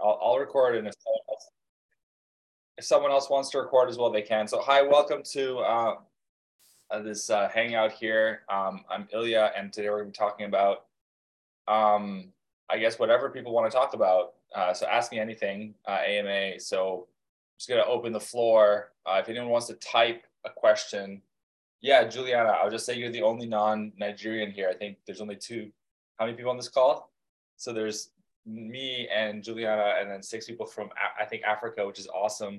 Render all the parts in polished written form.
I'll record, and if someone else wants to record as well, they can. So hi, welcome to this hangout here. I'm Ilya, and today we're going to be talking about, I guess, whatever people want to talk about. So ask me anything, AMA. So I'm just going to open the floor. If anyone wants to type a question. Yeah, Juliana, I'll just say you're the only non-Nigerian here. I think there's only two. How many people on this call? So there's me and Juliana, and then 6 people from, I think, Africa, which is awesome.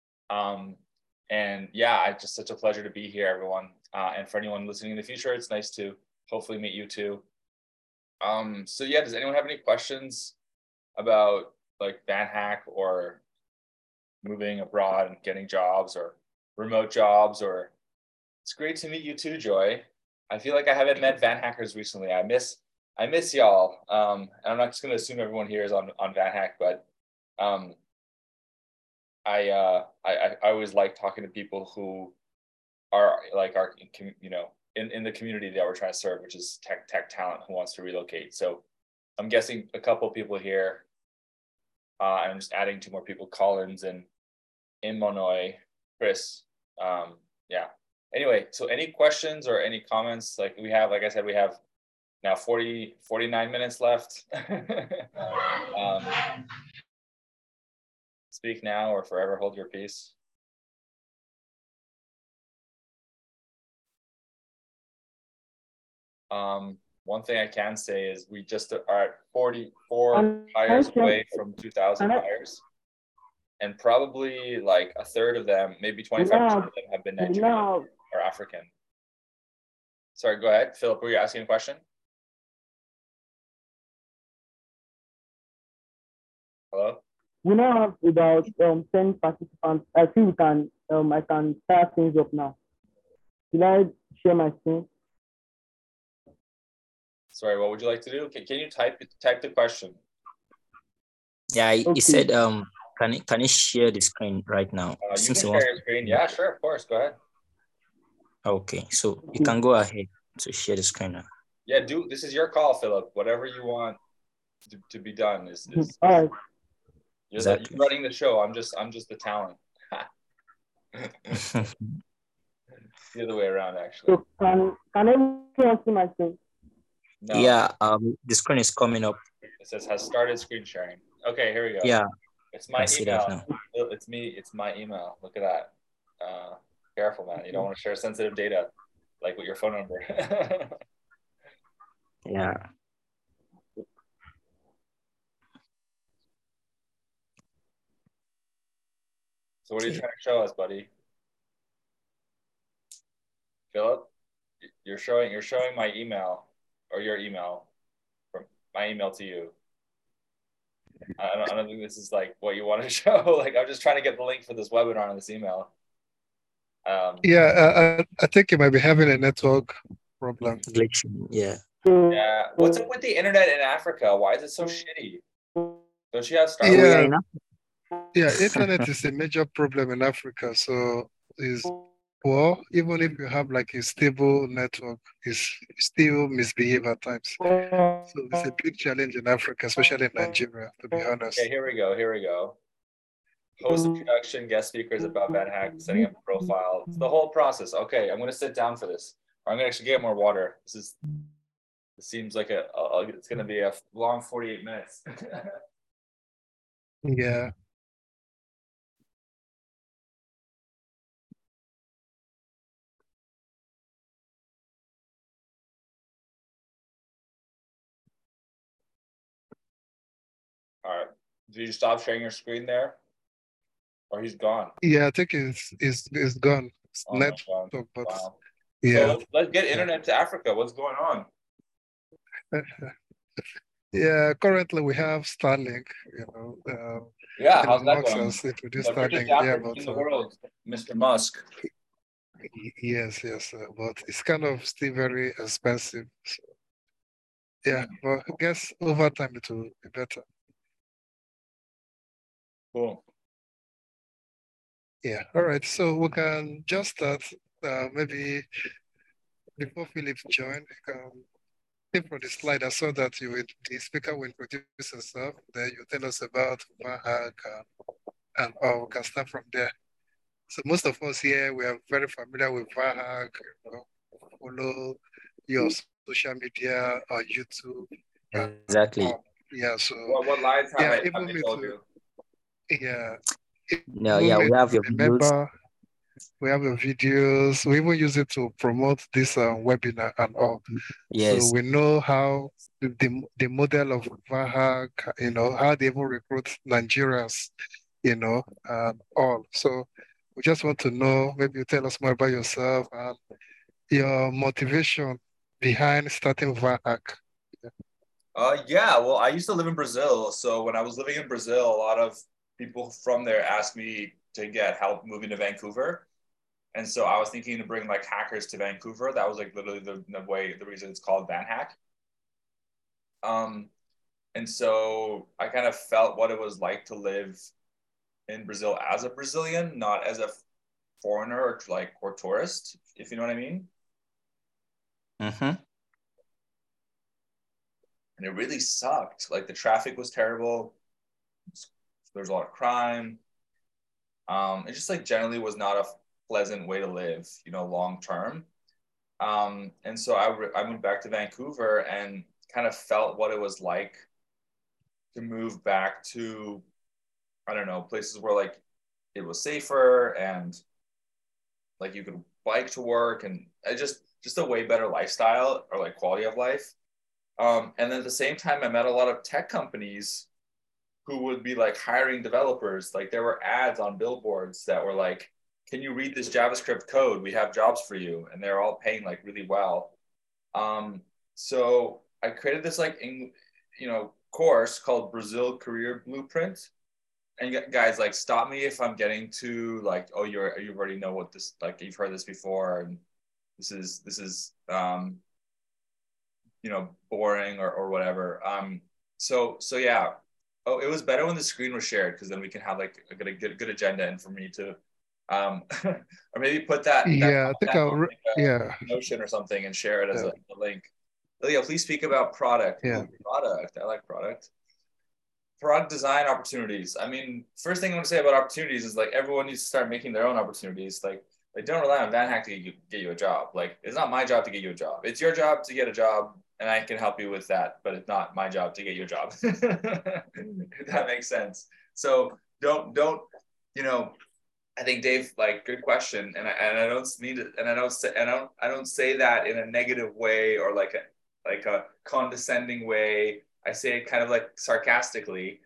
And yeah, it's just such a pleasure to be here, everyone. And for anyone listening in the future, it's nice to hopefully meet you too. So yeah, does anyone have any questions about like VanHack or moving abroad and getting jobs or remote jobs? Or it's great to meet you too, Joy. I feel like I haven't met VanHackers recently. I miss y'all. And I'm not just going to assume everyone here is on VanHack, but I always like talking to people who are like in the community that we're trying to serve, which is tech talent who wants to relocate. So I'm guessing a couple of people here. I'm just adding 2 more people: Collins and Imonoy, Chris. Yeah. Anyway, so any questions or any comments? Like I said, we have now 49 minutes left. Speak now or forever hold your peace. One thing I can say is we just are at 44 hires away from 2,000 hires. And probably like a third of them, maybe 25% of them have been Nigerian or African. Sorry, go ahead. Philip, were you asking a question? Hello? We now have about 10 participants. I think we can, I can start things up now. Should I share my screen? Sorry, what would you like to do? Can you type the question? Yeah, he said, can you share the screen right now? You can share your screen. Yeah, sure, of course. Go ahead. Okay, so you can go ahead to share the screen now. Yeah, this is your call, Philip. Whatever you want to be done is all right. You're running the show. I'm just the talent. The other way around, actually. So can everyone see my screen? No. Yeah, the screen is coming up. It says has started screen sharing. Okay, here we go. Yeah. It's my email. It's me. It's my email. Look at that. Careful, man. You don't want to share sensitive data, like with your phone number. Yeah. So what are you trying to show us, buddy? Philip, you're showing my email, or your email, from my email to you. I don't think this is like what you want to show. Like, I'm just trying to get the link for this webinar on this email. Yeah, I think you might be having a network problem. Glitching, yeah. Yeah. What's up with the internet in Africa? Why is it so shitty? Don't you have Starlink? Yeah. Yeah, internet is a major problem in Africa. So is poor, even if you have like a stable network, is still misbehave at times. So it's a big challenge in Africa, especially in Nigeria, to be honest. Okay, here we go. Host introduction, guest speakers about VanHack, setting up a profile. It's the whole process. Okay, I'm gonna sit down for this. Or I'm gonna actually get more water. It seems like it's gonna be a long 48 minutes. Yeah. All right. Did you stop sharing your screen there? Or he's gone? Yeah, I think it's gone. It's network, but wow. Yeah. So let's get internet to Africa. What's going on? Yeah, currently we have Starlink, yeah, how's that going? Introduced Starlink, yeah, but in the world, Mr. Musk. Yes, but it's kind of still very expensive. So, yeah, but I guess over time it will be better. Cool. Yeah, all right. So we can just start maybe before Philip join. think from the slide, I saw that the speaker will introduce himself, then you tell us about VanHack and we can start from there. So most of us here, we are very familiar with VanHack, follow your social media or YouTube. Exactly. Yeah, so what lines have I even me told too. you? Yeah. No, yeah, we have your videos. We have your videos. We even use it to promote this webinar and all. Yes. So we know how the model of VanHack, how they even recruit Nigerians, and all. So we just want to know, maybe you tell us more about yourself and your motivation behind starting VanHack. Yeah, well, I used to live in Brazil. So when I was living in Brazil, a lot of people from there asked me to get help moving to Vancouver. And so I was thinking to bring like hackers to Vancouver. That was like literally the reason it's called VanHack. And so I kind of felt what it was like to live in Brazil as a Brazilian, not as a foreigner or tourist, if you know what I mean. Mm-hmm. And it really sucked. Like the traffic was terrible. There's a lot of crime. It just like generally was not a pleasant way to live, long term. And so I moved back to Vancouver and kind of felt what it was like to move back to, I don't know, places where like it was safer and like you could bike to work and just a way better lifestyle or like quality of life. And then at the same time, I met a lot of tech companies who would be like hiring developers. Like there were ads on billboards that were like, can you read this JavaScript code? We have jobs for you. And they're all paying like really well. So I created this like, course called Brazil Career Blueprint. And guys, like, stop me if I'm getting too like, oh, you already know what this, like, you've heard this before, and this is boring or whatever. So yeah. Oh, it was better when the screen was shared because then we can have like a good agenda, and for me to, or maybe put that Yeah, I think on yeah. Notion or something and share it as a link. Ilya, please speak about product. Yeah. Ooh, product. I like product. Product design opportunities. I mean, first thing I want to say about opportunities is like everyone needs to start making their own opportunities. Like don't rely on VanHack to get you a job. Like it's not my job to get you a job. It's your job to get a job, and I can help you with that. But it's not my job to get you a job. If that makes sense. So don't I think Dave, like, good question, and I don't mean to, and I don't say that in a negative way or like a condescending way. I say it kind of like sarcastically.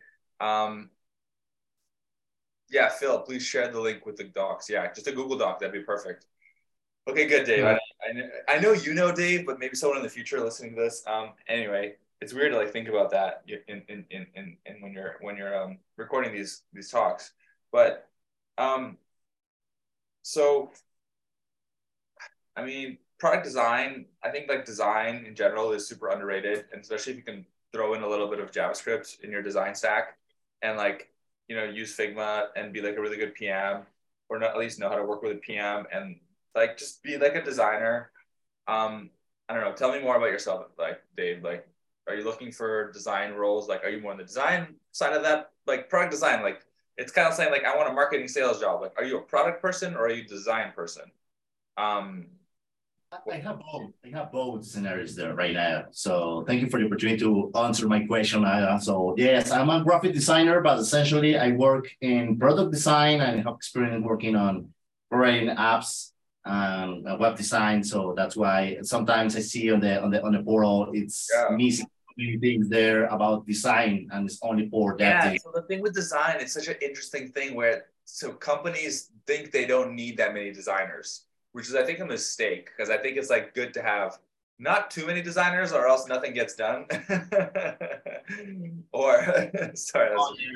Yeah, Phil, please share the link with the docs. Yeah, just a Google Doc, that'd be perfect. Okay, good, Dave. I know you know Dave, but maybe someone in the future listening to this. Anyway, it's weird to like think about that in when you're recording these talks, but so I mean, product design, I think like design in general is super underrated, and especially if you can throw in a little bit of JavaScript in your design stack and like, use Figma and be like a really good PM, or not, at least know how to work with a PM and like just be like a designer. I don't know. Tell me more about yourself, like Dave. Like, are you looking for design roles? Like, are you more on the design side of that? Like product design, like it's kind of saying like I want a marketing sales job. Like, are you a product person or are you a design person? I have both. I have both scenarios there right now. So thank you for the opportunity to answer my question. So yes, I'm a graphic designer, but essentially I work in product design and have experience working on writing apps and web design. So that's why sometimes I see on the portal it's missing many things there about design, and it's only for that thing. So the thing with design, it's such an interesting thing where companies think they don't need that many designers, which is, I think, a mistake, because I think it's like good to have not too many designers or else nothing gets done. Or sorry,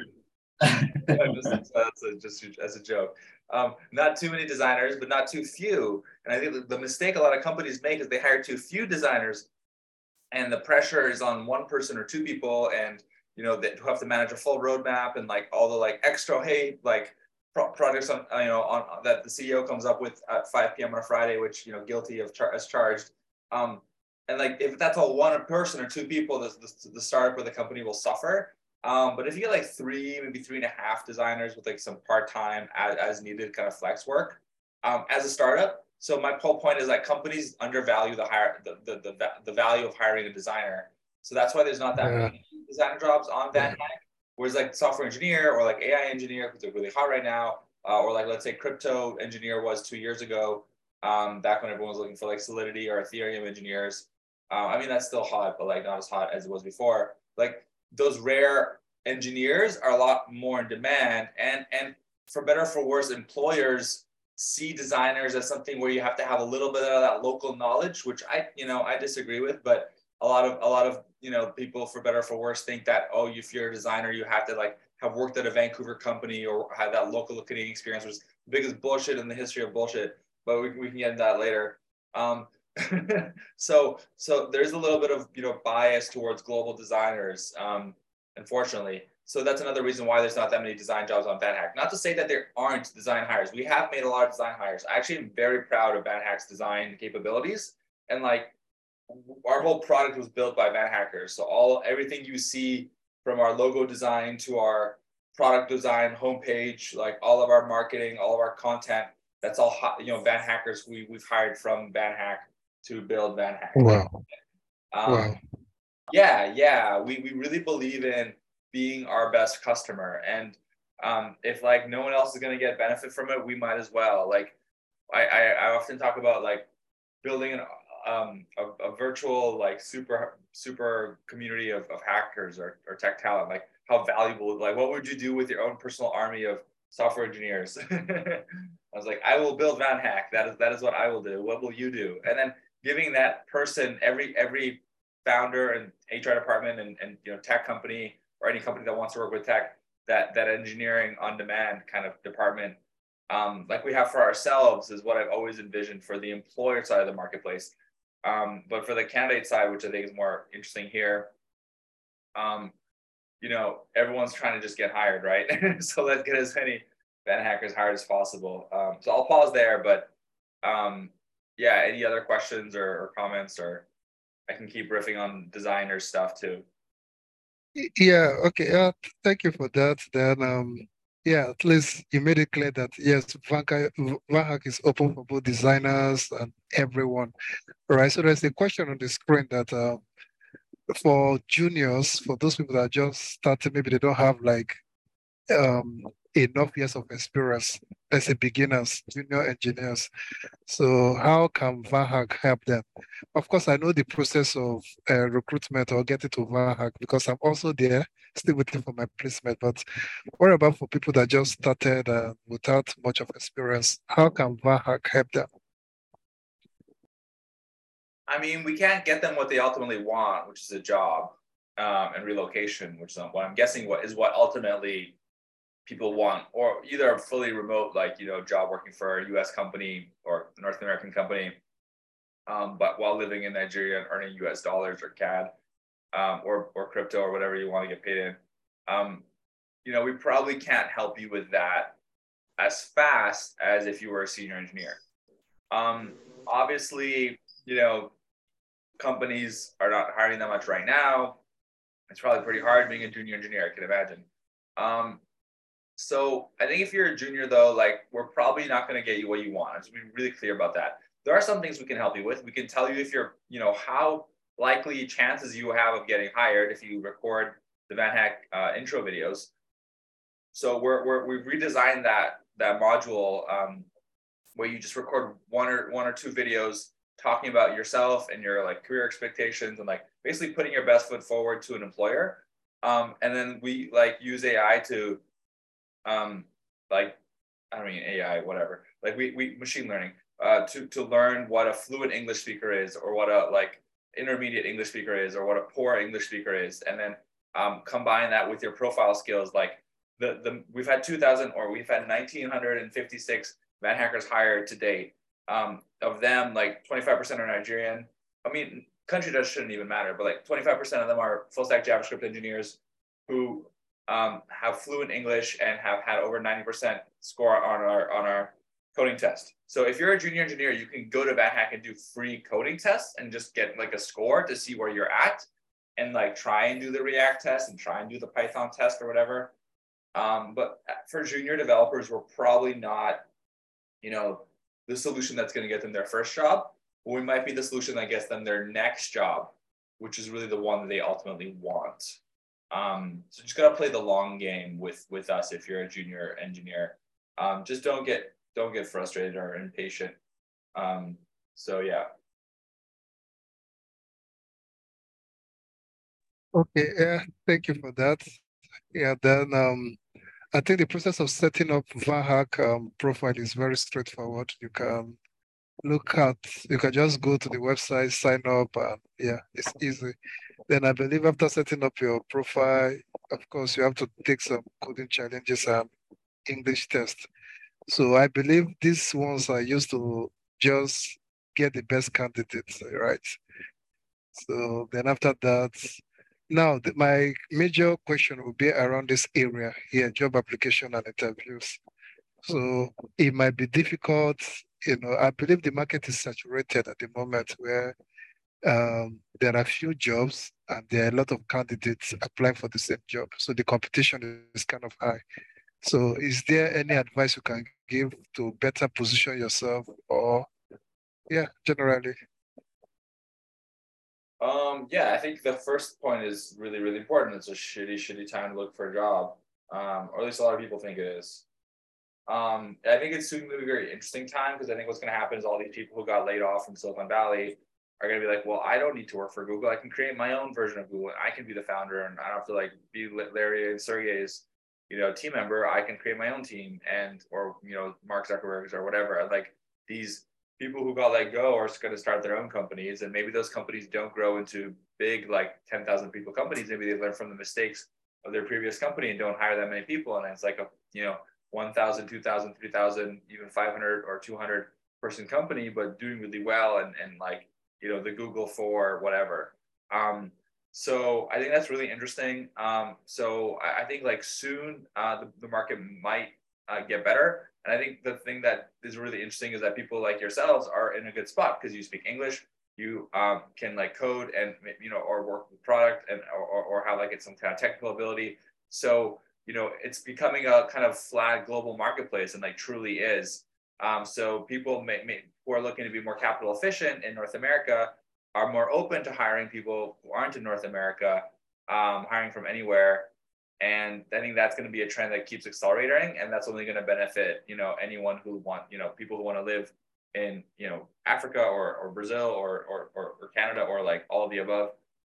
just as a joke. Not too many designers, but not too few. And I think the mistake a lot of companies make is they hire too few designers, and the pressure is on one person or two people, and they have to manage a full roadmap and like all the like extra like projects on on that the CEO comes up with at 5 p.m. on a Friday, which guilty of as charged. and like if that's a one person or two people, the startup or the company will suffer. But if you get like three, maybe 3.5 designers with like some part-time as needed kind of flex work, as a startup. So my whole point is that companies undervalue the value of hiring a designer. So that's why there's not that many designer jobs on VanHack. Whereas like software engineer or like AI engineer, because they're really hot right now, or like let's say crypto engineer was 2 years ago, back when everyone was looking for like Solidity or Ethereum engineers. I mean, that's still hot, but like not as hot as it was before. Like those rare engineers are a lot more in demand, and for better or for worse, employers see designers as something where you have to have a little bit of that local knowledge, which I disagree with, but a lot of people, for better or for worse, think that, oh, if you're a designer, you have to like have worked at a Vancouver company or have that local Canadian experience, which is the biggest bullshit in the history of bullshit. But we can get into that later. So there's a little bit of bias towards global designers, unfortunately. So that's another reason why there's not that many design jobs on VanHack. Not to say that there aren't design hires. We have made a lot of design hires. I actually am very proud of VanHack's design capabilities, and like our whole product was built by VanHackers. So everything you see, from our logo design to our product design, homepage, like all of our marketing, all of our content, that's all VanHackers. We've hired from VanHack to build VanHack. Wow. Wow. Yeah. We really believe in being our best customer, and if like no one else is going to get benefit from it, we might as well. Like I often talk about like building a virtual like super community of hackers or tech talent. Like how valuable, like what would you do with your own personal army of software engineers? I was like, I will build VanHack. That is what I will do. What will you do? And then giving that person, every founder and HR department and tech company or any company that wants to work with tech, that engineering on demand kind of department, like we have for ourselves, is what I've always envisioned for the employer side of the marketplace. But for the candidate side, which I think is more interesting here, everyone's trying to just get hired, right? So let's get as many VanHackers hired as possible. So I'll pause there, but yeah, any other questions or comments, or I can keep riffing on designer stuff too. Yeah, okay. Thank you for that. Then, yeah, at least you made it clear that yes, VanHack is open for both designers and everyone, right? So there's a question on the screen that for juniors, for those people that are just starting, maybe they don't have like enough years of experience. Let's say beginners, junior engineers. So how can VanHack help them? Of course, I know the process of recruitment or getting to VanHack because I'm also there, still waiting for my placement. But what about for people that just started without much of experience? How can VanHack help them? I mean, we can't get them what they ultimately want, which is a job and relocation, which is what I'm guessing what ultimately people want, or either a fully remote, like, job working for a US company or North American company, but while living in Nigeria and earning US dollars or CAD, or crypto or whatever you want to get paid in. We probably can't help you with that as fast as if you were a senior engineer. Obviously, companies are not hiring that much right now. It's probably pretty hard being a junior engineer, I can imagine. So I think if you're a junior though, like we're probably not going to get you what you want. Let's be really clear about that. There are some things we can help you with. We can tell you if you're, how likely chances you have of getting hired if you record the VanHack intro videos. So we've redesigned that module where you just record one or two videos talking about yourself and your like career expectations and like basically putting your best foot forward to an employer. And then we like use AI to AI, whatever. Like we machine learning to learn what a fluent English speaker is, or what a like intermediate English speaker is, or what a poor English speaker is, and then combine that with your profile skills. Like we've had 1,956 VanHackers hired to date. Of them, like 25% are Nigerian. I mean, country shouldn't even matter, but like 25% of them are full stack JavaScript engineers who have fluent English and have had over 90% score on our coding test. So if you're a junior engineer, you can go to VanHack and do free coding tests and just get like a score to see where you're at, and like try and do the React test and try and do the Python test or whatever. But for junior developers, we're probably not, you know, the solution that's going to get them their first job. But we might be the solution that gets them their next job, which is really the one that they ultimately want. So just got to play the long game with us if you're a junior engineer. Just don't get frustrated or impatient. So yeah. Okay, yeah, thank you for that. Yeah, then I think the process of setting up VanHack profile is very straightforward. You can just go to the website, sign up, and yeah, it's easy. Then I believe after setting up your profile, of course, you have to take some coding challenges and English test. So I believe these ones are used to just get the best candidates, right? So then after that, now my major question will be around this area here, job application and interviews. So it might be difficult, I believe the market is saturated at the moment where there are few jobs and there are a lot of candidates applying for the same job. So the competition is kind of high. So is there any advice you can give to better position yourself or, yeah, generally? Yeah, I think the first point is really, really important. It's a shitty time to look for a job. Or at least a lot of people think it is. I think it's soon going to be a very interesting time, because I think what's going to happen is all these people who got laid off from Silicon Valley are going to be like, well, I don't need to work for Google. I can create my own version of Google. I can be the founder, and I don't have to like be Larry and Sergey's, team member. I can create my own team, or Mark Zuckerberg's or whatever. And like these people who got let go are going to start their own companies, and maybe those companies don't grow into big, like 10,000 people companies. Maybe they learn from the mistakes of their previous company and don't hire that many people. And it's like 1,000, 2,000, 3,000, even 500 or 200 person company, but doing really well, and like, the Google for whatever. So I think that's really interesting. So I think like soon the market might get better. And I think the thing that is really interesting is that people like yourselves are in a good spot because you speak English, you can like code and, or work with product and, or have like some kind of technical ability. So, it's becoming a kind of flat global marketplace, and like truly is. So people who are looking to be more capital efficient in North America are more open to hiring people who aren't in North America, hiring from anywhere. And I think that's going to be a trend that keeps accelerating, and that's only going to benefit, anyone who people who want to live in, Africa or Brazil or Canada or like all of the above.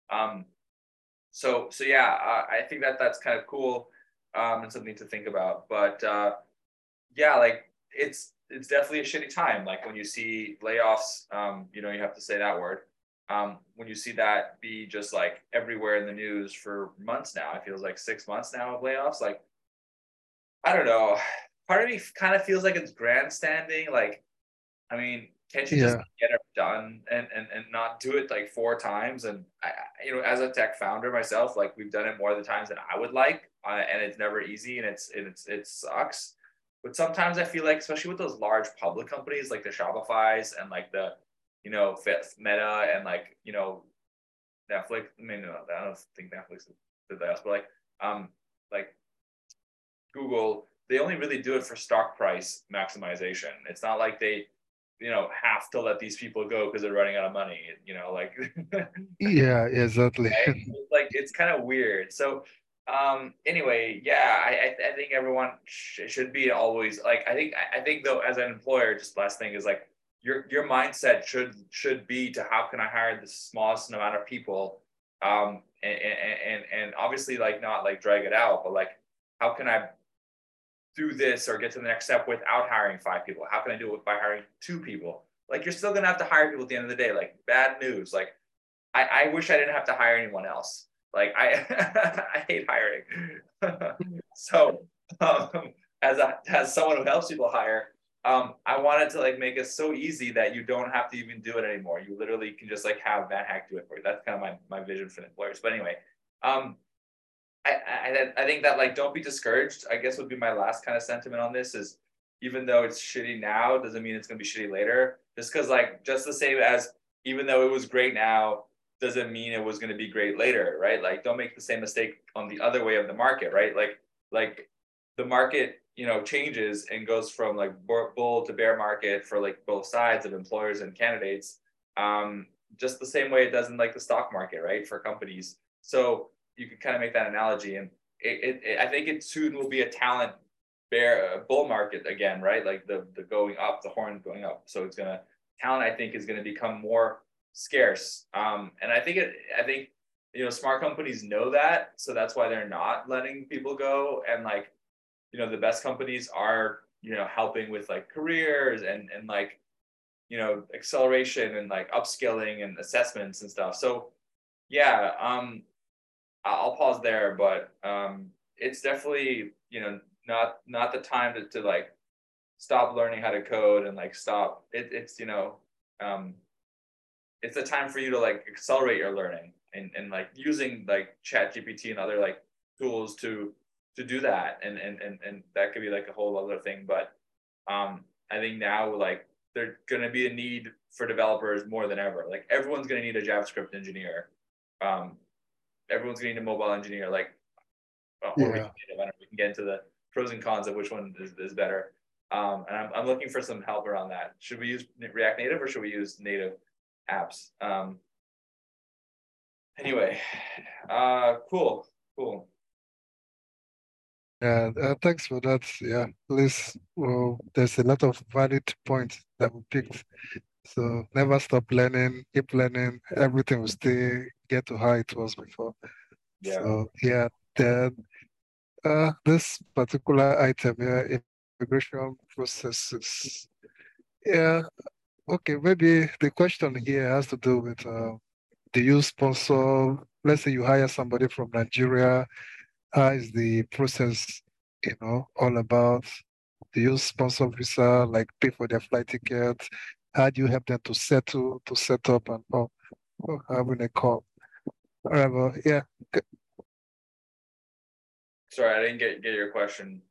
So yeah, I think that's kind of cool, and something to think about. But yeah, like it's definitely a shitty time. Like when you see layoffs, you have to say that word. When you see that be just like everywhere in the news for months now, it feels like 6 months now of layoffs. Like, I don't know. Part of me kind of feels like it's grandstanding. Like, I mean, can't you just get it done and not do it like 4 times? And I, as a tech founder myself, like we've done it more the times than I would like, and it's never easy, and it sucks. But sometimes I feel like, especially with those large public companies like the Shopify's and like the Meta and like Netflix. I mean, no, I don't think Netflix did that, but like Google, they only really do it for stock price maximization. It's not like they have to let these people go because they're running out of money. Like Yeah, exactly. right? Like it's kind of weird. So anyway, yeah, I think everyone should be always like, I think though, as an employer, just last thing is like your mindset should be to how can I hire the smallest amount of people, and obviously like not like drag it out, but like how can I do this or get to the next step without hiring 5 people? How can I do it by hiring 2 people? Like you're still gonna have to hire people at the end of the day. Like bad news. Like I wish I didn't have to hire anyone else. Like I I hate hiring. So as someone who helps people hire, I wanted to like make it so easy that you don't have to even do it anymore. You literally can just like have VanHack do it for you. That's kind of my vision for the employers. But anyway, I think that like don't be discouraged, I guess would be my last kind of sentiment on this is even though it's shitty now, doesn't mean it's going to be shitty later. Just because, like, just the same as even though it was great now, doesn't mean it was going to be great later, right? Like, don't make the same mistake on the other way of the market, right? Like the market, you know, changes and goes from like bull to bear market for like both sides of employers and candidates, just the same way it does in like the stock market, right? For companies. So you can kind of make that analogy, and I think it soon will be a talent bull market again, right? Like the going up, the horn going up. So it's gonna talent, I think, is gonna become more scarce. And I think you know, smart companies know that, so that's why they're not letting people go. And like, you know, the best companies are, you know, helping with like careers and like, you know, acceleration and like upskilling and assessments and stuff. So yeah, I'll pause there, but it's definitely, you know, not the time to like stop learning how to code and like stop. It's you know, it's a time for you to like accelerate your learning and like using like ChatGPT and other like tools to do that, and that could be like a whole other thing. But I think now like there's going to be a need for developers more than ever. Like everyone's going to need a JavaScript engineer. Everyone's going to need a mobile engineer. Like, or we can get into the pros and cons of which one is better. And I'm looking for some help around that. Should we use React Native or should we use native apps? Anyway, cool. Yeah, thanks for that. Yeah, please. Well, there's a lot of valid points that we picked. So never stop learning, keep learning. Everything will still get to how it was before. Yeah. So yeah, then this particular item here, immigration processes. Yeah, okay. Maybe the question here has to do with do you sponsor? Let's say you hire somebody from Nigeria. How is the process, you know, all about? Do you sponsor visa, like pay for their flight ticket? How do you help them to settle, to set up and all? Having a call. All right, well, yeah. Sorry, I didn't get your question.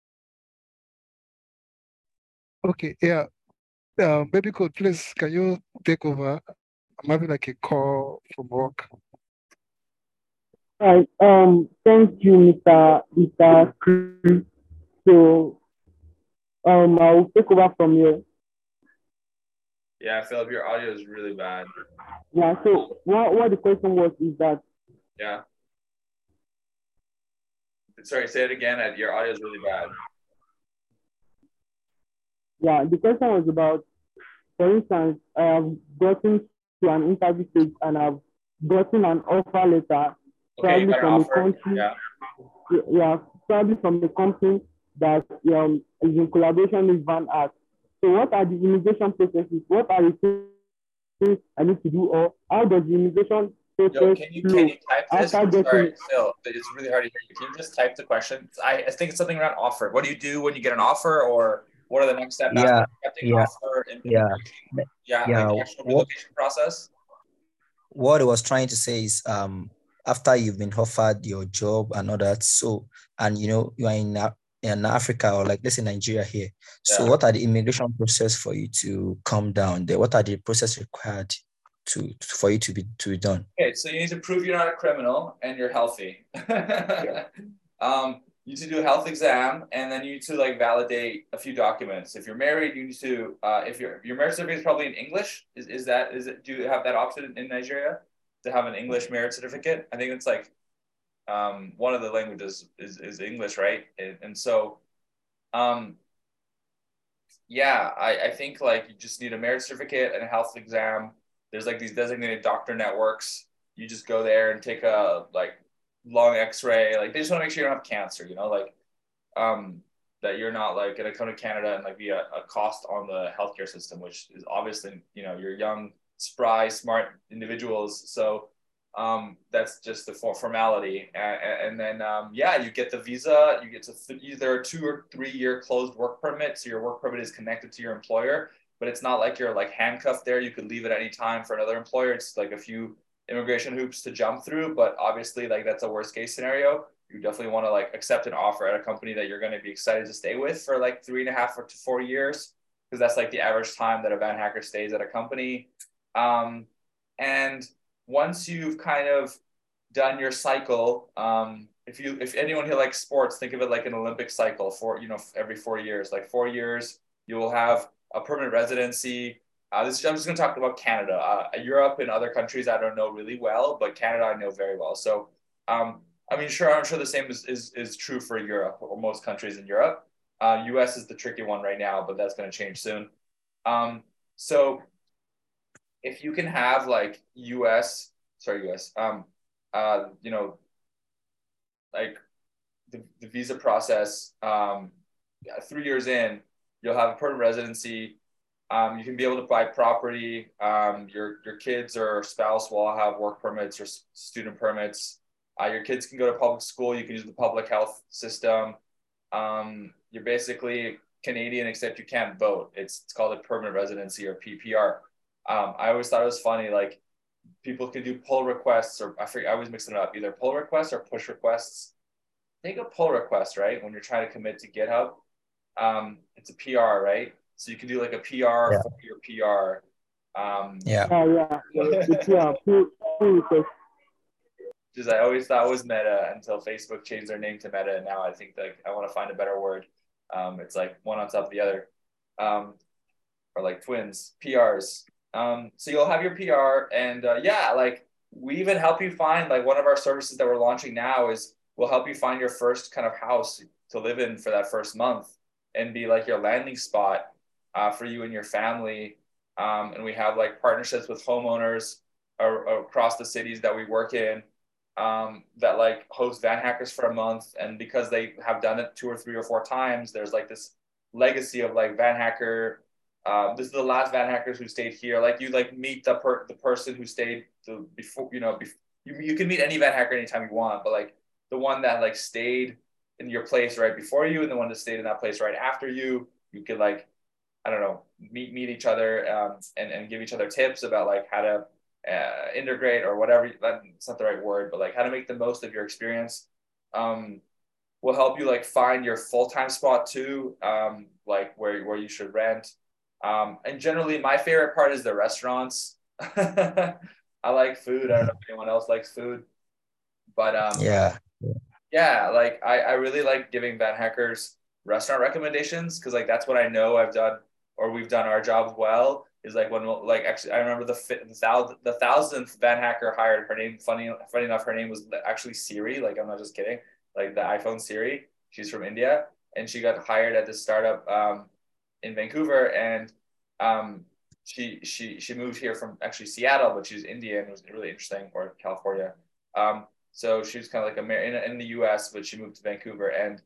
Okay, yeah. Maybe could please, can you take over? I'm having like a call from work. Right. Thank you, Mr. Chris. So, I'll take over from here. Yeah, Philip, your audio is really bad. Yeah. So, what the question was is that. Yeah. Sorry, say it again. Your audio is really bad. Yeah, the question was about, for instance, I have gotten to an interview stage and I've gotten an offer letter, Okay, probably from a country. Yeah, probably from a company that is in collaboration with Van Art. So what are the immigration processes? What are the things I need to do, or how does the immigration process can you type this? after getting? Sorry, Phil, it's really hard to hear you. Can you just type the question? I think it's something around offer. What do you do when you get an offer, or what are the next steps after accepting an offer? Like the actual relocation process. What I was trying to say is, after you've been offered your job and all that, so, and you know, you are in Africa, or like let's say Nigeria here. So what are the immigration process for you to come down there? What are the process required for you to be done? Okay, so you need to prove you're not a criminal and you're healthy. You need to do a health exam, and then you need to like validate a few documents. If you're married, you need to if your marriage certificate is probably in English. Is it? Do you have that option in Nigeria to have an English marriage certificate? I think it's like one of the languages is English, right? And so yeah, I think like you just need a marriage certificate and a health exam. There's like these designated doctor networks. You just go there and take a like long x-ray. Like they just want to make sure you don't have cancer, you know, like that you're not like gonna come to Canada and like be a cost on the healthcare system, which is obviously, you know, you're young, spry, smart individuals. So that's just the formality. And then yeah, you get the visa, you get to either a 2 or 3 year closed work permit. So your work permit is connected to your employer, but it's not like you're like handcuffed there. You could leave at any time for another employer. It's like a few immigration hoops to jump through, but obviously like that's a worst case scenario. you definitely want to like accept an offer at a company that you're going to be excited to stay with for like 3.5 to 4 years, because that's like the average time that a van hacker stays at a company. And once you've kind of done your cycle, if anyone here likes sports, think of it like an Olympic cycle for, every 4 years, like 4 years, you will have a permanent residency. I'm just going to talk about Canada. Europe and other countries I don't know really well, but Canada I know very well. So, I'm sure the same is true for Europe or most countries in Europe. US is the tricky one right now, but that's going to change soon. So if you can have like like the visa process, 3 years in, you'll have a permanent residency. You can be able to buy property. Your kids or spouse will all have work permits or student permits. Your kids can go to public school. You can use the public health system. You're basically Canadian, except you can't vote. It's called a permanent residency or PPR. I always thought it was funny, like people can do pull requests, or I forget, I always mix it up, either pull requests or push requests. Take a pull request, right? When you're trying to commit to GitHub, it's a PR, right? So you can do like a PR for your PR. Just I always thought it was Meta until Facebook changed their name to Meta, and now I think like I want to find a better word. It's like one on top of the other, or like twins, PRs. So you'll have your PR, and like we even help you find, like one of our services that we're launching now is we'll help you find your first kind of house to live in for that first month and be like your landing spot for you and your family. And we have like partnerships with homeowners across the cities that we work in that like host van hackers for a month. And because they have done it 2 or 3 or 4 times, there's like this legacy of like van hacker. This is the last van hackers who stayed here. Like you like meet the person who stayed before, you can meet any van hacker anytime you want, but like the one that like stayed in your place right before you and the one that stayed in that place right after you could like, I don't know, meet each other and give each other tips about like how to integrate or whatever. That's not the right word, but like how to make the most of your experience. We'll help you like find your full-time spot too, like where you should rent. And generally my favorite part is the restaurants. I like food. I don't know if anyone else likes food, but like I really like giving van hackers restaurant recommendations, because like that's what I know I've done, or we've done our jobs well, is like when like actually I remember the 1,000th van hacker hired. Her name, funny enough, her name was actually Siri. Like I'm not just kidding. Like the iPhone Siri. She's from India, and she got hired at this startup in Vancouver, and she moved here from actually Seattle, but she's Indian. It was really interesting, or California. So she was kind of like in the US, but she moved to Vancouver, and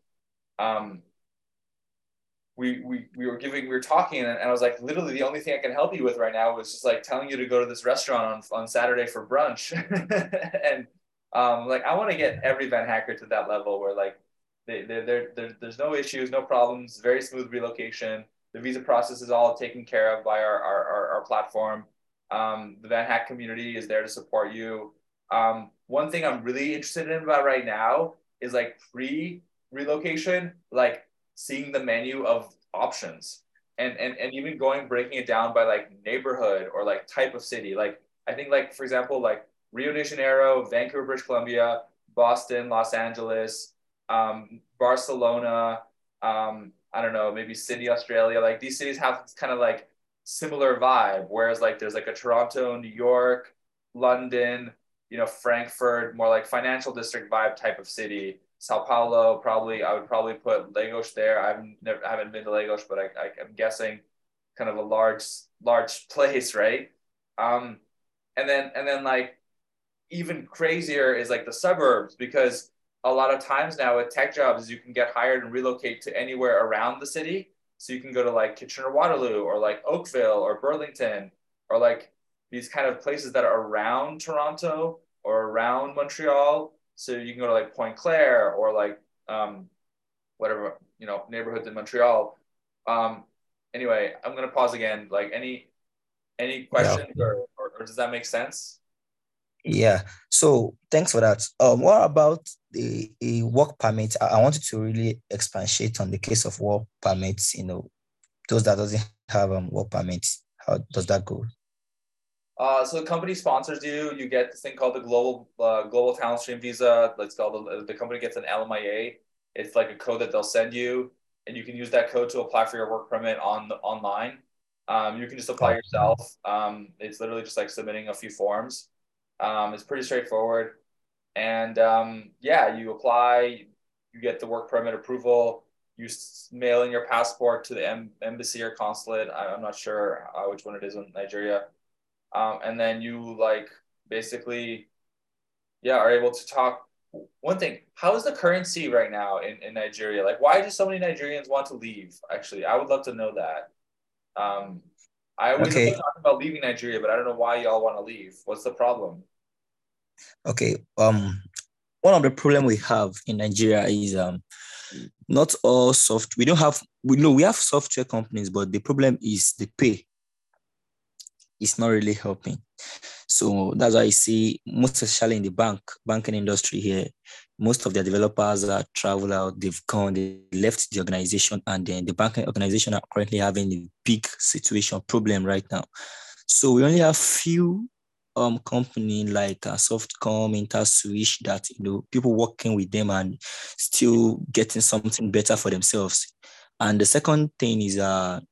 we were talking, and I was like, literally the only thing I can help you with right now was just like telling you to go to this restaurant on Saturday for brunch. And like I want to get every van hacker to that level where like there's no issues, no problems, very smooth relocation. The visa process is all taken care of by our platform. The van hack community is there to support you. One thing I'm really interested in about right now is like pre-relocation, like seeing the menu of options and even breaking it down by like neighborhood or like type of city. Like I think like, for example, like Rio de Janeiro, Vancouver, British Columbia, Boston, Los Angeles, Barcelona, I don't know, maybe Sydney, Australia. Like these cities have kind of like similar vibe. Whereas like there's like a Toronto, New York, London, Frankfurt, more like financial district vibe type of city. Sao Paulo, I would probably put Lagos there. I haven't been to Lagos, but I'm guessing kind of a large place, right? And then like even crazier is like the suburbs, because a lot of times now with tech jobs, you can get hired and relocate to anywhere around the city. So you can go to like Kitchener-Waterloo or like Oakville or Burlington, or like these kind of places that are around Toronto or around Montreal. So you can go to like Pointe Claire or like whatever, neighborhoods in Montreal. Anyway, I'm gonna pause again. Like any questions or does that make sense? Yeah. So thanks for that. What about a work permit, I wanted to really expatiate on the case of work permits, those that doesn't have work permits. How does that go? So the company sponsors you. You get this thing called the Global Talent Stream Visa. Let's call the company gets an LMIA. It's like a code that they'll send you, and you can use that code to apply for your work permit online. You can just apply yourself. It's literally just like submitting a few forms. It's pretty straightforward. And yeah, you apply, you get the work permit approval. You mail in your passport to the embassy or consulate. I'm not sure which one it is in Nigeria. And then you basically, are able to talk. One thing, how is the currency right now in Nigeria? Like, why do so many Nigerians want to leave? Actually, I would love to know that. I always talk about leaving Nigeria, but I don't know why y'all want to leave. What's the problem? Okay. One of the problem we have in Nigeria is not all we have software companies, but the problem is the pay. It's not really helping. So that's why I see, most especially in the banking industry here, most of the developers that travel out, they left the organization, and then the banking organization are currently having a big problem right now. So we only have few company like Softcom, InterSwitch, that people working with them and still getting something better for themselves. And the second thing is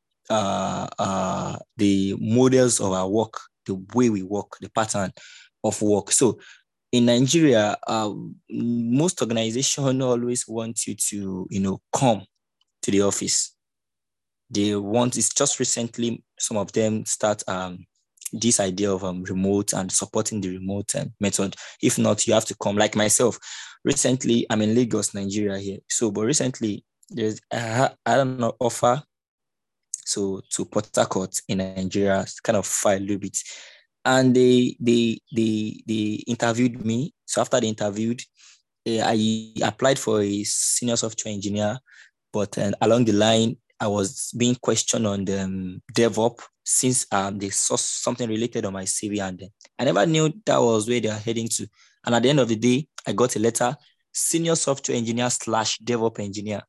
the models of our work, the way we work, the pattern of work. So in Nigeria, most organizations always want you to come to the office. It's just recently some of them start this idea of remote and supporting the remote method. If not, you have to come. Like myself, recently I'm in Lagos, Nigeria here. So, but recently there's I don't know offer to Port Harcourt in Nigeria, kind of far a little bit, and they interviewed me. So after they interviewed, I applied for a senior software engineer, but along the line I was being questioned on the DevOps, since they saw something related on my CV, and I never knew that was where they are heading to. And at the end of the day, I got a letter, senior software engineer / DevOps engineer.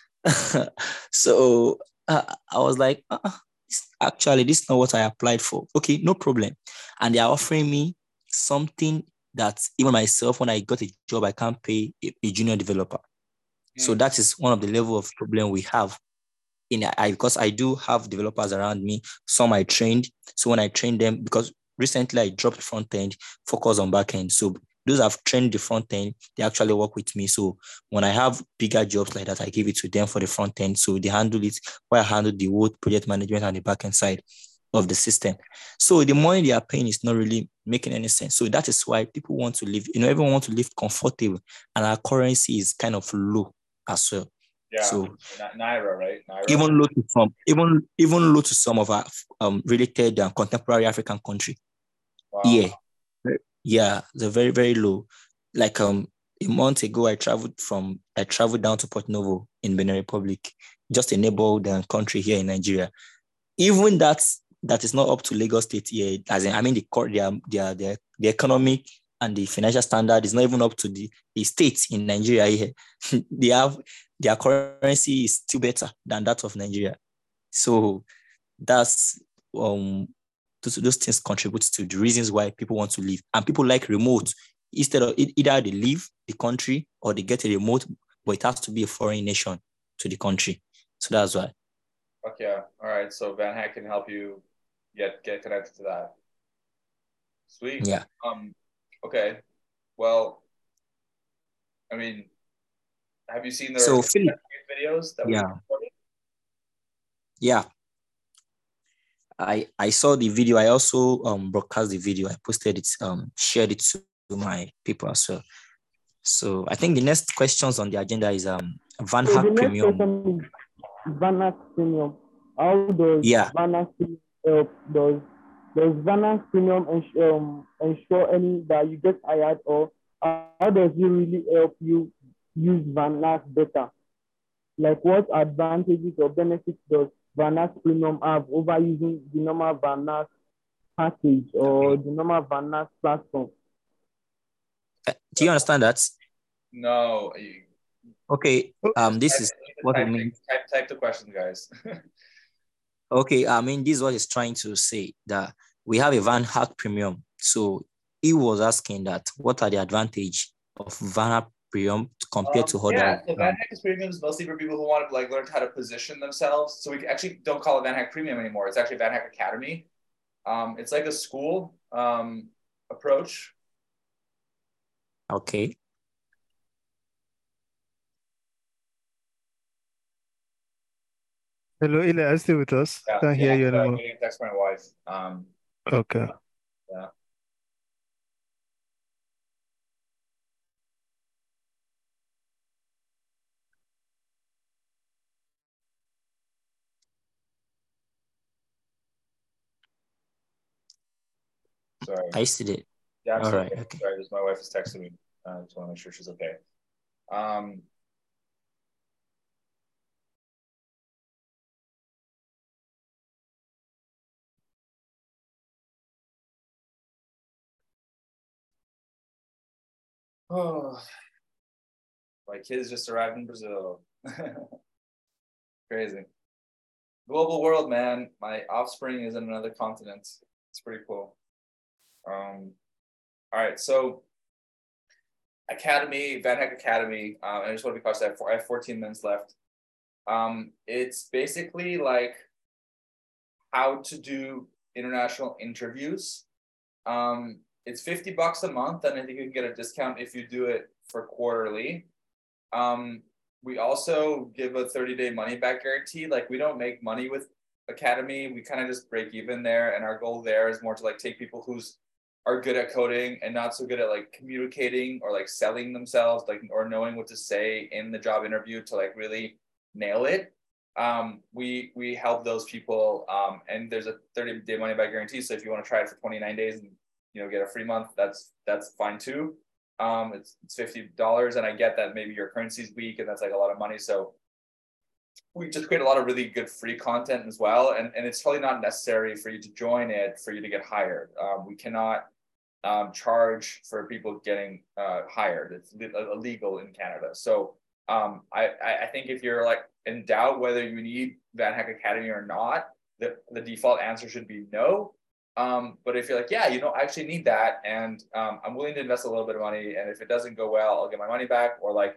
So I was like, actually, this is not what I applied for. Okay, no problem. And they are offering me something that even myself, when I got a job, I can't pay a junior developer. So that is one of the level of problem we have. Because I do have developers around me, some I trained. So when I trained them, because recently I dropped front end, focus on back end. So those I've trained the front end, they actually work with me. So when I have bigger jobs like that, I give it to them for the front end. So they handle it while I handle the whole project management and the back end side of the system. So the money they are paying is not really making any sense. So that is why people want to live, everyone wants to live comfortable, and our currency is kind of low as well. Yeah. So Naira, right? Naira. Even low to some of our related contemporary African country. Wow. Yeah, they're very, very low. Like a month ago, I traveled down to Port Novo in Benin Republic, just a neighboring country here in Nigeria. Even that is not up to Lagos State here. The economic and the financial standard is not even up to the states in Nigeria here. Their currency is still better than that of Nigeria. So that's those things contribute to the reasons why people want to leave. And people like remote. Instead of either they leave the country or they get a remote, but it has to be a foreign nation to the country. So that's why. Okay. All right. So Van Hack can help you get connected to that. Sweet. Yeah. Okay. Well, I mean, have you seen their videos that we recorded? Yeah. I saw the video. I also broadcast the video. I posted it, shared it to my people as well. So I think the next questions on the agenda is Van Hack Premium. Van Hack Premium. How does Van Hack Premium help? Does Van Hack Premium ensure any that you get hired, or how does it really help you use Van Hack better? Like, what advantages or benefits does Van Hack Premium have over using the normal Van Hack package or the normal Van Hack platform? Do you understand that? No. Okay. This is what I mean. Type the question, guys. Okay. I mean, this is what he's trying to say, that we have a Van Hack Premium. So he was asking that what are the advantage of Van Hack Premium compared to other? Yeah, so Van Hack Premium is mostly for people who want to like learn how to position themselves. So we actually don't call it Van Hack Premium anymore. It's actually Van Hack Academy. It's like a school approach. Okay. Hello, Ilya, are you still with us? Yeah, Can't hear you anymore. I'm getting a text from my wife. Okay. Yeah. Sorry. I see it. Yeah, I'm all sorry. Right. Okay. Sorry, just my wife is texting me. I just want to make sure she's okay. Oh, my kids just arrived in Brazil. Crazy. Global world, man. My offspring is in another continent. It's pretty cool. All right, so Academy, Van Hack Academy. I just want to be cautious. I have 14 minutes left. It's basically like how to do international interviews. It's $50 a month, and I think you can get a discount if you do it for quarterly. We also give a 30-day money-back guarantee. Like, we don't make money with Academy. We kind of just break even there, and our goal there is more to like take people who's are good at coding and not so good at like communicating or like selling themselves, like, or knowing what to say in the job interview to like really nail it. We help those people, and there's a 30-day money-back guarantee. So if you want to try it for 29 days and get a free month, that's fine too. It's $50, and I get that maybe your currency is weak and that's like a lot of money. So we just create a lot of really good free content as well, and it's probably not necessary for you to join it for you to get hired. We cannot charge for people getting hired. It's illegal in Canada. So I think if you're like in doubt whether you need Van Hack Academy or not, the default answer should be no. But if you're like, yeah, I actually need that, and I'm willing to invest a little bit of money, and if it doesn't go well, I'll get my money back, or like,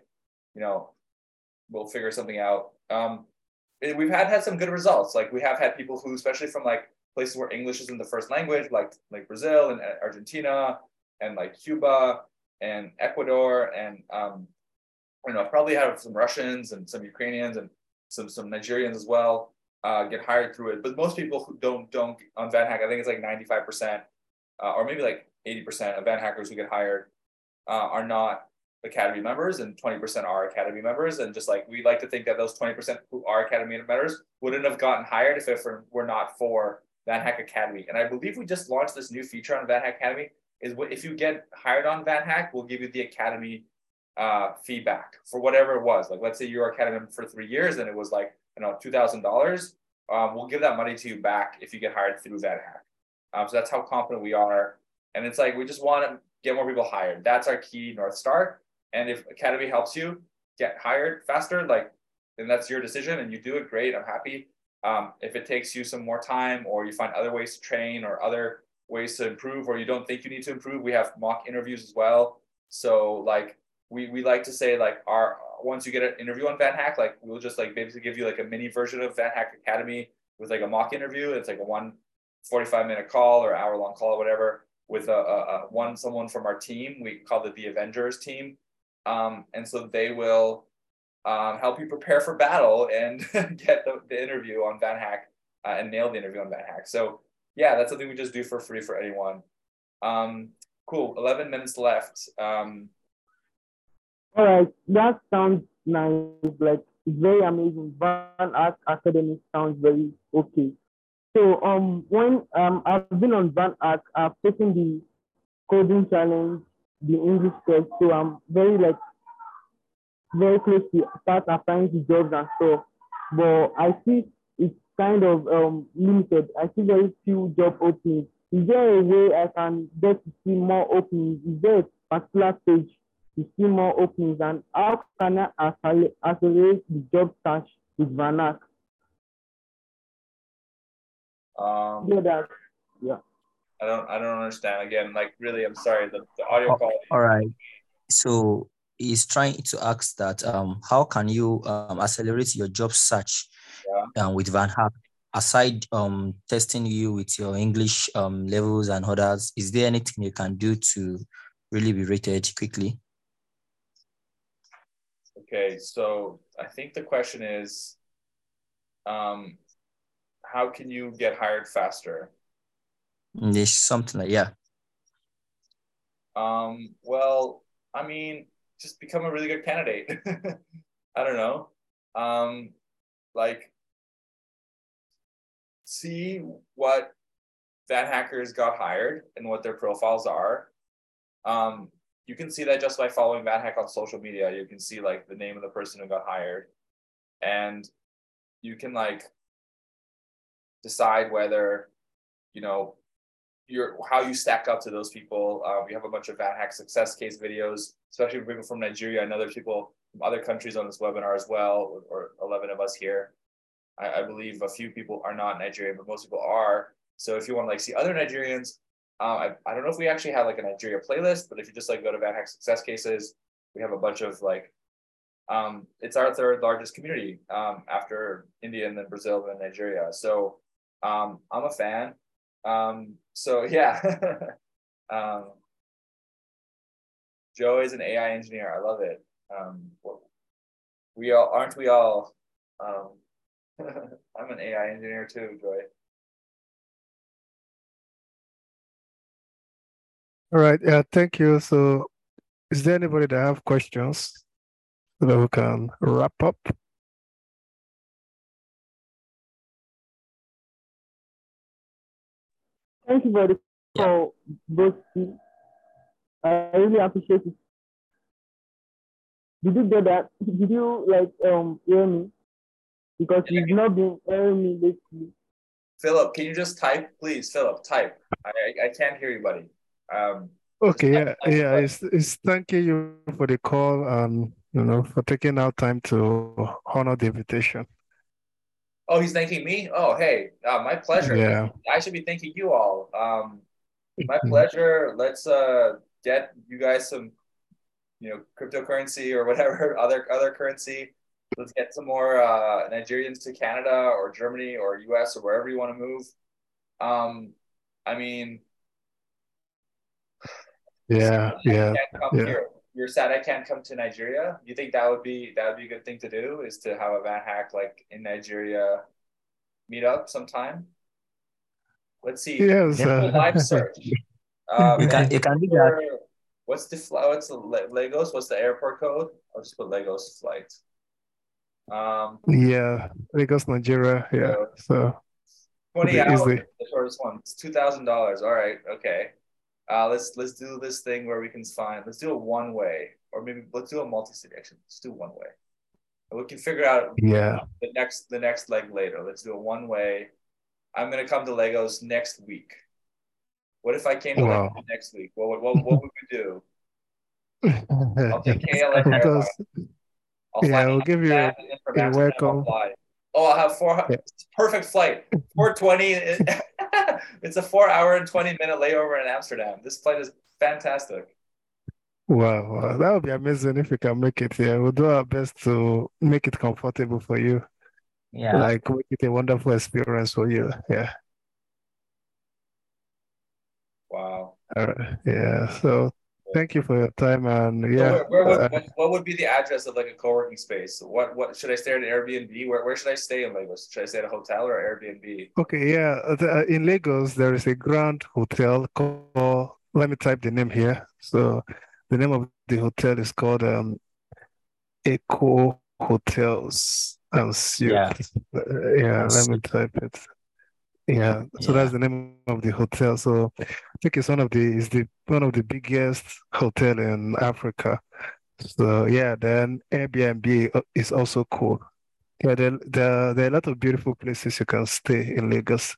we'll figure something out. We've had some good results. Like, we have had people who, especially from like places where English isn't the first language, like Brazil and Argentina and like Cuba and Ecuador, and I've probably had some Russians and some Ukrainians and some Nigerians as well get hired through it. But most people who don't on Van Hack, I think it's like 95% or maybe like 80% of Van Hackers who get hired are not Academy members, and 20% are Academy members. And just like, we like to think that those 20% who are Academy members wouldn't have gotten hired if it were not for Van Hack Academy. And I believe we just launched this new feature on Van Hack Academy, is if you get hired on Van Hack, we'll give you the Academy feedback for whatever it was. Like, let's say you're Academy member for 3 years and it was like, $2,000. We'll give that money to you back if you get hired through Van Hack. So that's how confident we are. And it's like, we just want to get more people hired. That's our key North Star. And if Academy helps you get hired faster, then that's your decision and you do it, great. I'm happy. If it takes you some more time, or you find other ways to train or other ways to improve, or you don't think you need to improve, we have mock interviews as well. So like, we like to say, like, once you get an interview on Van Hack, like, we'll just like basically give you like a mini version of Van Hack Academy with like a mock interview. It's like a 45-minute call or hour-long call or whatever with someone from our team. We call it the Avengers team. And so they will help you prepare for battle and get the interview on Van Hack and nail the interview on Van Hack. So yeah, that's something we just do for free for anyone. Cool. 11 minutes left. All right, that sounds nice. Like, it's very amazing. Van Hack Academy sounds very okay. So when I've been on Van Hack, I've taken the coding challenge, the English test, so I'm very close to start applying to jobs and stuff. But I see it's kind of limited. I see very few job openings. Is there a way I can get to see more openings? Is there a particular page to see more openings, and how can I accelerate the job search with VanHack? Yeah. I don't understand. Again, like really, I'm sorry. The audio quality. All right. So he's trying to ask that how can you accelerate your job search with VanHack? Aside testing you with your English levels and others, is there anything you can do to really be rated quickly? Okay, so I think the question is, how can you get hired faster? There's something like, yeah. Well, I mean, just become a really good candidate. I don't know. Like, see what VanHackers got hired and what their profiles are. You can see that just by following VanHack on social media. You can see like the name of the person who got hired, and you can like decide whether, you know, how you stack up to those people. We have a bunch of VanHack success case videos, especially for people from Nigeria. I know there's people from other countries on this webinar as well, or 11 of us here. I believe a few people are not Nigerian, but most people are. So if you want to like see other Nigerians, I don't know if we actually have like a Nigeria playlist, but if you just like go to VanHack success cases, we have a bunch of like, it's our third largest community after India and then Brazil and then Nigeria. So I'm a fan. So yeah, Joe is an AI engineer. I love it. We all aren't we all? I'm an AI engineer too, Joy. All right. Yeah, thank you. So is there anybody that have questions so that we can wrap up? Thank you very much for both. I really appreciate it. Did you get that? Did you like hear me? Because you've not been hearing me lately. Philip, can you just type, please? Philip, type. I can't hear you, buddy. Okay, yeah. It's thanking you for the call and for taking out time to honor the invitation. Oh, he's thanking me? Oh, hey, my pleasure. Yeah. I should be thanking you all. My pleasure. Let's get you guys some, cryptocurrency or whatever other currency. Let's get some more Nigerians to Canada or Germany or US or wherever you want to move. I mean, yeah. Can't come here. You're sad I can't come to Nigeria. You think that would be a good thing to do? Is to have a VanHack like in Nigeria meetup sometime? Let's see. Yes. Live search. You can do that. What's the Lagos? What's the airport code? I'll just put Lagos flight. Yeah, Lagos, Nigeria. Yeah. So 20 hours, the shortest one. It's $2,000. All right, okay. Let's do this thing where we can find. Let's do a one way, or maybe let's do a multi-city. Actually, let's do one way. And we can figure out the next leg later. Let's do a one way. I'm gonna come to Lagos next week. What if I came to Lagos next week? What would we do? I'll take KLM Airlines. We'll give you a welcome. Oh, I'll have perfect flight. 4:20. It's a 4-hour and 20-minute layover in Amsterdam. This flight is fantastic. Wow, that would be amazing if we can make it here. We'll do our best to make it comfortable for you. Yeah. Like make it a wonderful experience for you. Yeah. Wow. All right. Yeah. So thank you for your time and So what would be the address of like a co-working space? What should I stay at an Airbnb? Where should I stay in Lagos? Should I stay at a hotel or Airbnb? Okay, yeah. In Lagos there is a Grand Hotel called, let me type the name here. So the name of the hotel is called Echo Hotels and Suites. Let me type it. Yeah, so that's the name of the hotel. So I think it's one of the biggest hotel in Africa. So yeah, then Airbnb is also cool. Yeah, there are a lot of beautiful places you can stay in Lagos.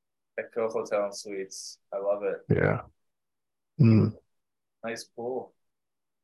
Echo Hotel and Suites. I love it. Yeah. Nice pool.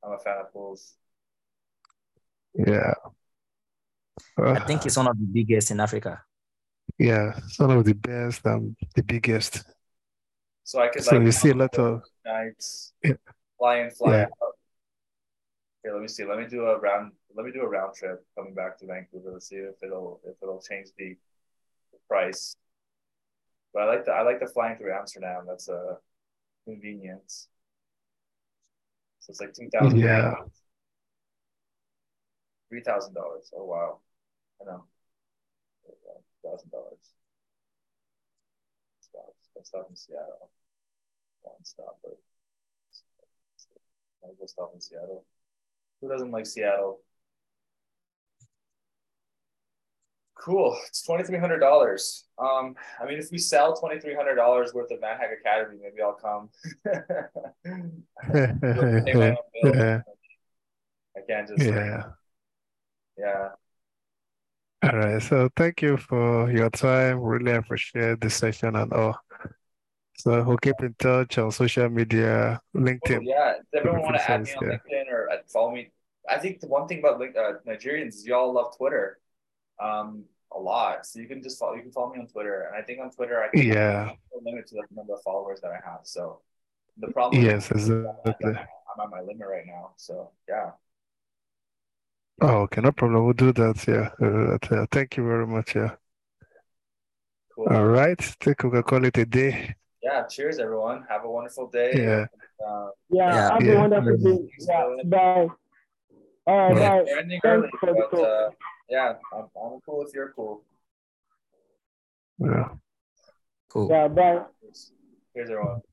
I'm a fan of pools. Yeah. I think it's one of the biggest in Africa. Yeah, it's one of the best and the biggest. So I could So like you see a lot of nights, yeah, fly in, fly yeah. out. Here, let me see. Let me do a round trip coming back to Vancouver. Let's see if it'll change the price. But I like the flying through Amsterdam. That's a convenience. So it's like Yeah. $3,000. Oh wow. I know. $1,000. Stop in Seattle. One stop, but I'll go stop in Seattle. Who doesn't like Seattle? Cool. It's $2,300. I mean, if we sell $2,300 worth of ManHack Academy, maybe I'll come. Pay my own bills. Yeah. I can't just Yeah. yeah. All right. So thank you for your time. Really appreciate this session and all. So we'll keep in touch on social media, Oh, LinkedIn. yeah. Does everyone want to add me Service, on yeah. LinkedIn or follow me? I think the one thing about Nigerians is y'all love Twitter a lot. So you can follow me on Twitter. And I think on Twitter I can Yeah. limit to the number of followers that I have. So the problem Yes, is exactly. I'm at my limit right now. So yeah. Oh, okay, no problem. We'll do that. Yeah. Thank you very much. Yeah. Cool. All right. Think we can call it a day. Yeah. Cheers, everyone. Have a wonderful day. Yeah. Yeah, have a wonderful day. Yeah, bye. Bye. Bye. We're ending Thanks early, for the but call. yeah, I'm cool if you're cool. Yeah. Cool. Yeah, bye. Cheers, everyone.